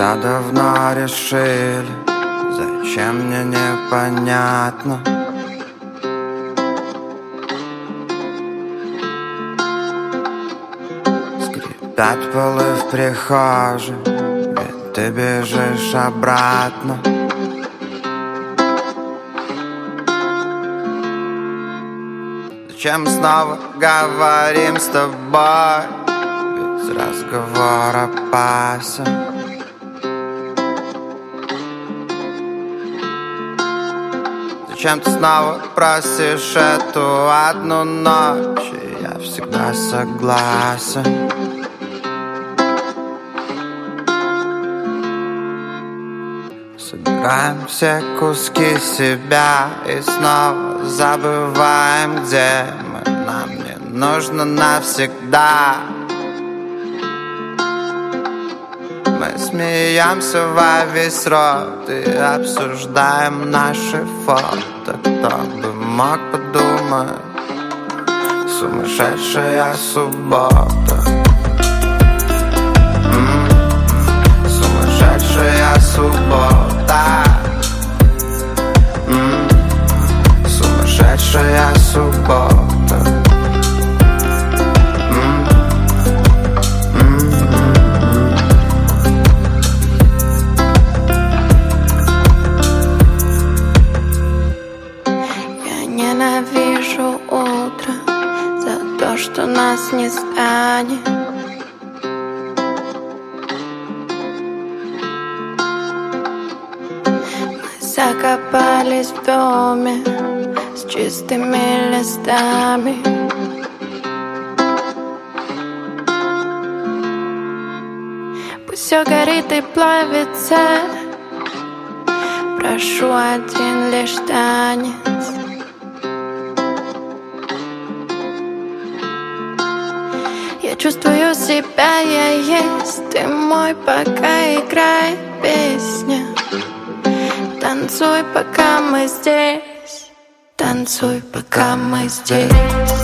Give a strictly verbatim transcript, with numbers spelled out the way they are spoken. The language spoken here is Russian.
Все давно решили, зачем мне непонятно. Скрипят полы в прихожей, ведь ты бежишь обратно. Зачем снова говорим с тобой, ведь разговор опасен. Зачем ты снова просишь эту одну ночь, и я всегда согласен. Собираем все куски себя и снова забываем, где мы. Нам не нужно навсегда. Мы смеемся во весь рот и обсуждаем наши фото. Кто бы мог подумать, сумасшедшая суббота. М-м-м, сумасшедшая суббота. М-м, сумасшедшая суббота. Ненавижу утро за то, что нас не станет. Мы закопались в доме с чистыми листами. Пусть все горит и плавится, прошу один лишь танец. Я чувствую себя, я есть, ты мой, пока играет песня. Танцуй, пока мы здесь, танцуй, пока мы здесь.